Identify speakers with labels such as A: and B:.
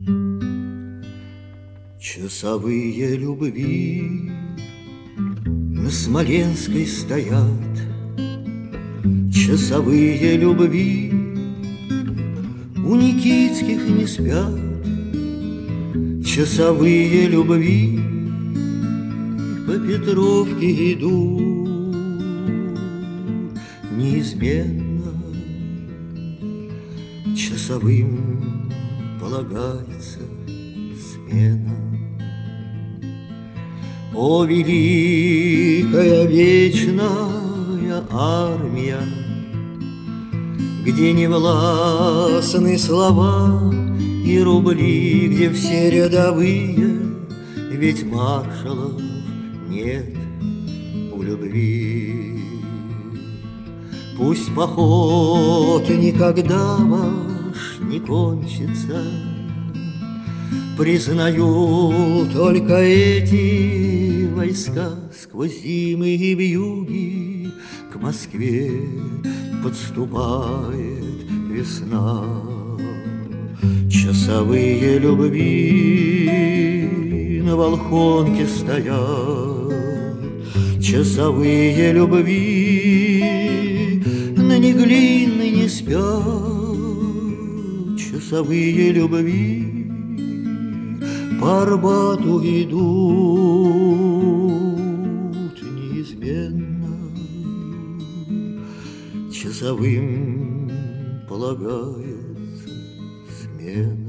A: Часовые любви на Смоленской стоят, часовые любви у Никитских не спят, часовые любви по Петровке идут неизменно. Часовым полагается смена. О, великая вечная армия, где не властны слова и рубли, где все рядовые, ведь маршалов нет у любви. Пусть поход никогда ваш не кончится, признаю только эти войска сквозь зимы и вьюги к Москве подступает весна. Часовые любви на Волхонке стоят, часовые любви на Неглинной не спят, часовые любви по Арбату идут неизменно. Часовым полагается смена.